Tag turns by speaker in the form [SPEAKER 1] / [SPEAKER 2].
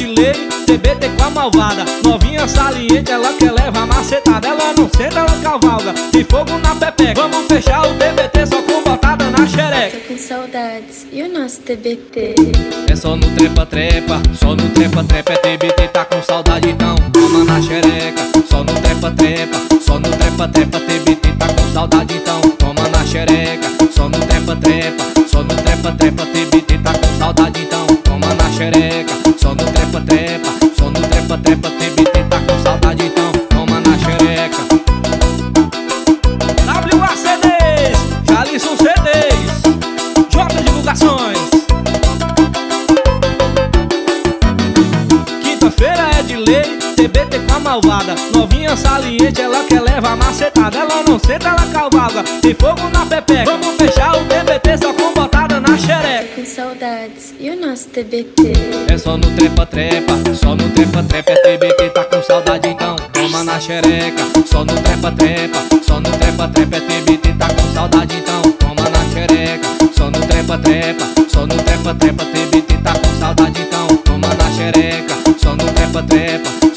[SPEAKER 1] de lei, TBT com a malvada. Novinha saliente, ela quer levar macetada. Ela não senta, ela cavalga, de fogo na pepeca. Vamos fechar o TBT só com botada na xereca.
[SPEAKER 2] Tô com saudades, e o nosso TBT?
[SPEAKER 1] É só no trepa-trepa, só no trepa-trepa. É TBT, tá com saudade, então toma na xereca. Só no trepa-trepa, só no trepa-trepa. TBT tá com saudade, então toma na xereca. Só no trepa-trepa, só no trepa-trepa. TBT tá com saudade, então toma na xereca. Só no trepa-trepa, só no trepa-trepa. TBT tá com saudade, então toma na xereca. WACDs, Jalisson CDs, J Divulgações. Quinta-feira é de lei, TBT com a malvada. Novinha saliente, ela quer levar macetada. Ela não senta, ela cavalga, tem fogo na pepeca. Vamos fechar o TBT só com botada na xereca.
[SPEAKER 2] Tô com saudades, e o nosso TBT?
[SPEAKER 1] É só no trepa-trepa, só no trepa-trepa. É TBT, tá com saudade, então toma na xereca. Só no trepa-trepa, só no trepa-trepa. É TBT, tá com saudade, então toma na xereca. Só no trepa-trepa, só no trepa-trepa. TBT tá com saudade, então toma na xereca. Só no trepa-trepa,